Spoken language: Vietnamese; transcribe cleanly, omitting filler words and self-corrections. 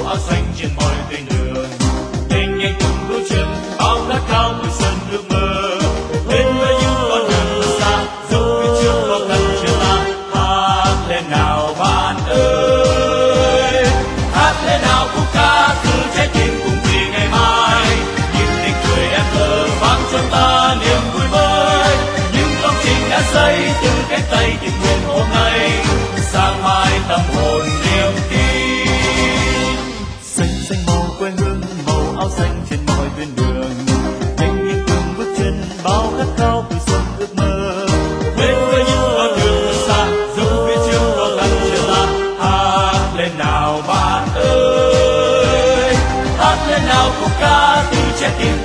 áo xanh trên mọi tuyến đường. Nhanh nhanh cùng bước chân bao khát khao mùa xuân ước mơ. Đến với những con đường xa dẫu phía trước khó khăn chờ ta. Hát lên nào bạn ơi, hát lên nào khúc ca từ trái tim cùng vì ngày mai. Những tiếng cười em thơ vang cho ta niềm vui mới. Những công trình đã xây từ cánh tay tình nguyện hôm nay, sáng mai tâm hồn niềm tin. Xanh xanh màu quê hương, màu áo xanh trên mọi tuyến đường. Nhanh nhanh cùng bước chân bao khát khao vui xuân ước mơ. Đến với những con đường xa dẫu phía trước khó khăn chờ ta. Hát lên nào bạn ơi, hát lên nào khúc ca từ trái tim